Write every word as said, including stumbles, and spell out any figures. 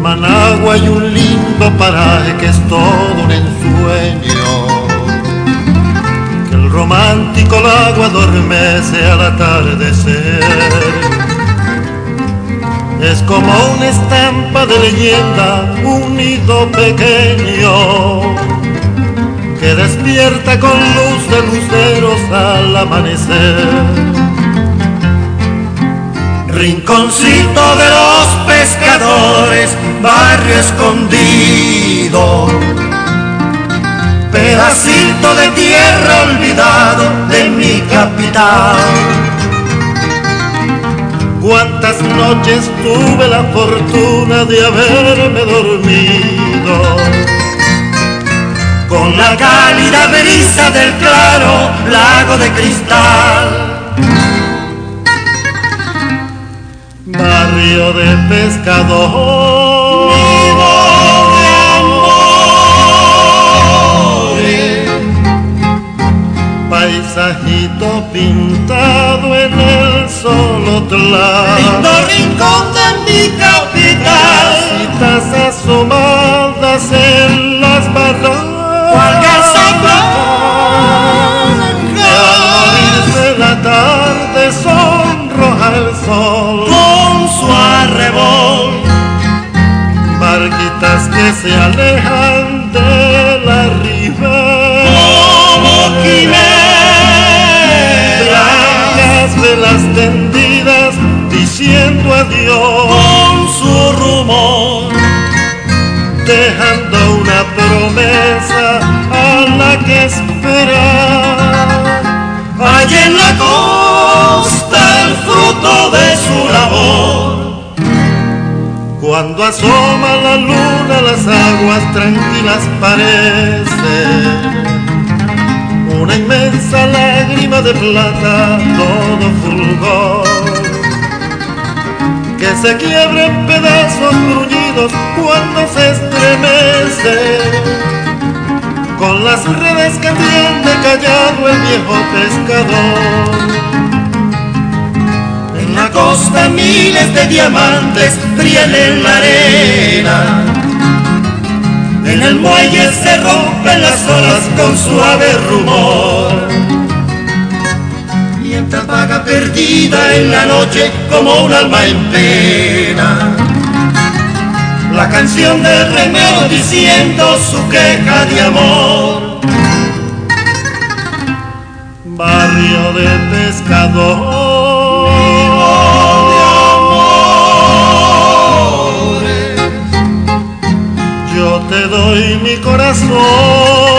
Managua hay un lindo paraje que es todo un ensueño, que el romántico lago adormece al atardecer. Es como una estampa de leyenda, un nido pequeño que despierta con luz de luceros al amanecer. Rinconcito de los pescadores, barrio escondido, pedacito de tierra olvidado de mi capital. Cuántas noches tuve la fortuna de haberme dormido con la cálida brisa del claro lago de cristal. Barrio de pescadores, nido de amores, paisajito pintado en el solotlán, lindo rincón de mi capital, casitas asomadas en las barrancas, cual casa que al morirse la tarde sonroja el sol con su arrebol. Barquitas que se alejan de la ribera como quimeras, blancas velas tendidas diciendo adiós con su rumor, dejando una promesa a la que esperar. hay en la costa el fruto de su labor. Cuando asoma la luna las aguas tranquilas parecen una inmensa lágrima de plata, todo fulgor, que se quiebra en pedazos gruñidos cuando se estremece con las redes que tiende callado el viejo pescador. En la costa miles de diamantes brillan en la arena, en el muelle se rompen las olas con suave rumor, mientras vaga perdida en la noche como un alma en pena la canción del remedio diciendo su queja de amor. Barrio de pescadores, yo te doy mi corazón